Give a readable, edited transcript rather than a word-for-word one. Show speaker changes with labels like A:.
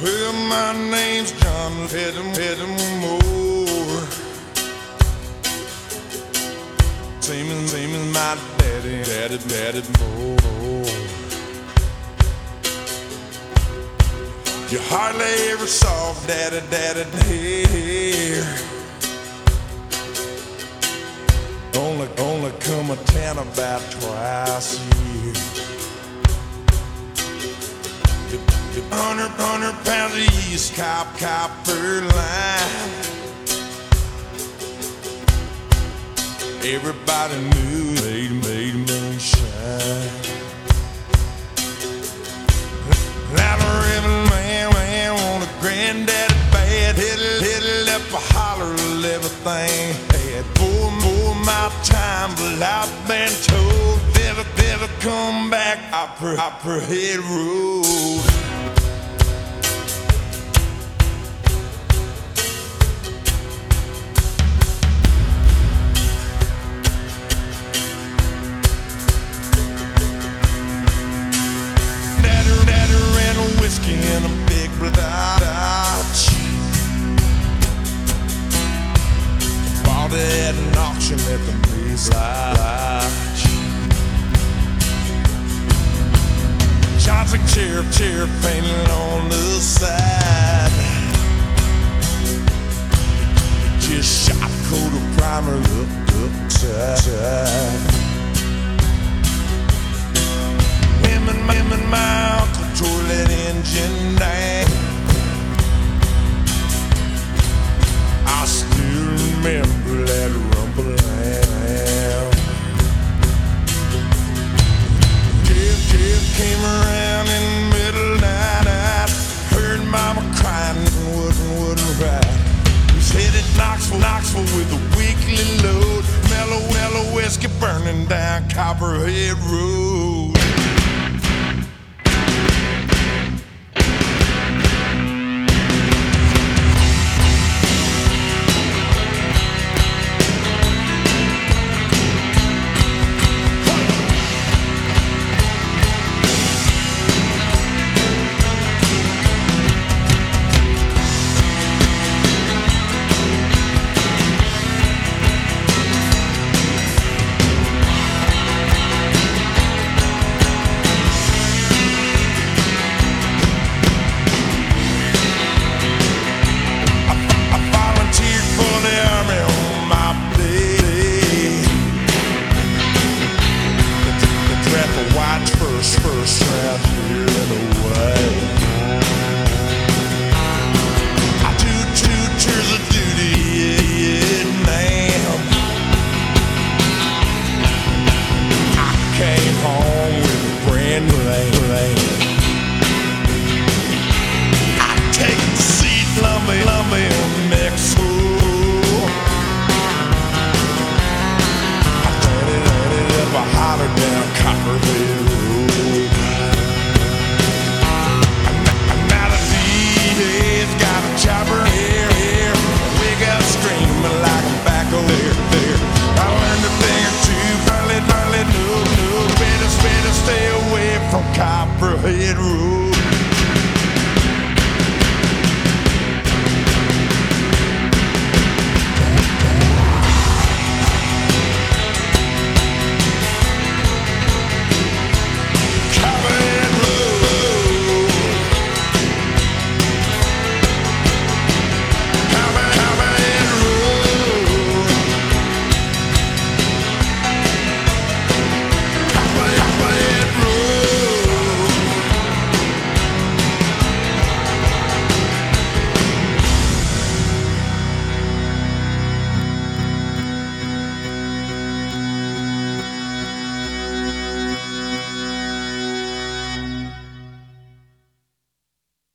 A: Well, my name's John Pettimore. Same as my daddy Moore. You hardly ever saw daddy there. Only come a town about twice a year. 100 pounds of East copper line. Everybody knew they made moonshine. Now the ribbon man on a granddaddy bad. Hit left a holler of everything had. For my time, but I've been told never come back. Opera Head Road. Whiskey in a big Dodge. Bought it at an auction at the Maze Lodge. Shots of chair painted on the side. Just shot coat of primer upside. Him and my uncle tore that engine down. I still remember that rumble sound. Jeff came around in the middle of the night. Heard mama crying and wouldn't ride. He's headed Knoxville with a weekly load. Mellow whiskey burning down Copperhead Road.